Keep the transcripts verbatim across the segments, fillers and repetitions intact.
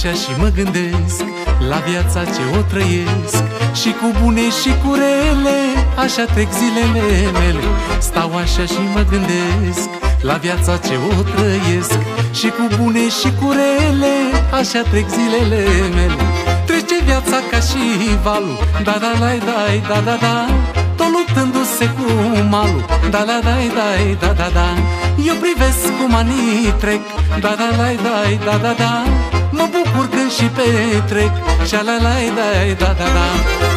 așa și mă gândesc la viața ce o trăiesc, și cu bune și cu rele, așa trec zilele mele. Stau așa și mă gândesc la viața ce o trăiesc, și cu bune și cu rele, așa trec zilele mele. Trece viața ca și valul, da da da da da da da, tot luptându-se cu malul, da da da da da da da. Eu privesc cum anii trec, da da da da da da da, mă bucur când și petrec, și la la da da da da.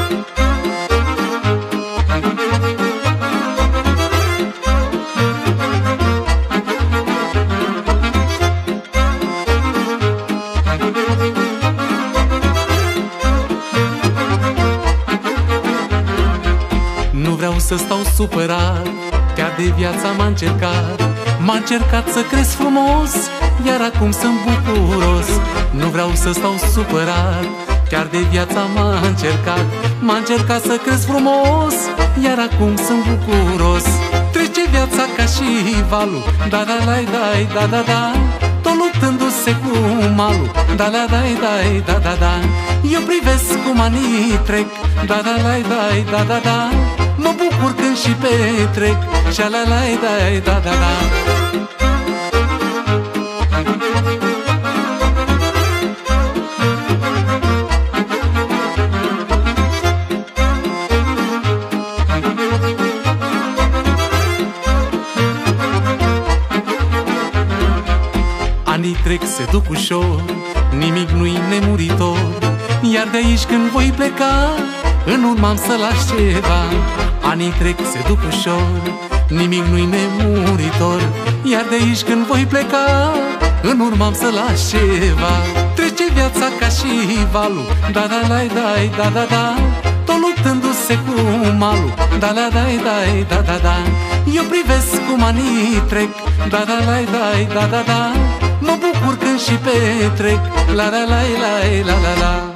Nu vreau să stau supărat, chiar de viața m-a încercat. M-a încercat să cresc frumos, iar acum sunt bucuros. Nu vreau să stau supărat, chiar de viața m-a încercat. M-a încercat să cresc frumos, iar acum sunt bucuros. Trece viața ca și valul, da da da da da da da, tot luptându-se cu malul, da da da da da da da. Eu privesc cum anii trec, da da da da da da da, mă bucur când și petrec, și la la da da da da. Anii trec, se duc ușor, nimic nu-i nemuritor, iar de aici când voi pleca, în urmă-am să las ceva. Anii trec, se duc ușor, nimic nu-i nemuritor, iar de aici când voi pleca, în urmă-am să las ceva. Trece viața ca și valul, da da da da da da da, tot luptându-se cu malul, da da da da da da da. Eu privesc cum anii trec, da da da da da da da, mă bucur când și petrec, la la la la la la la.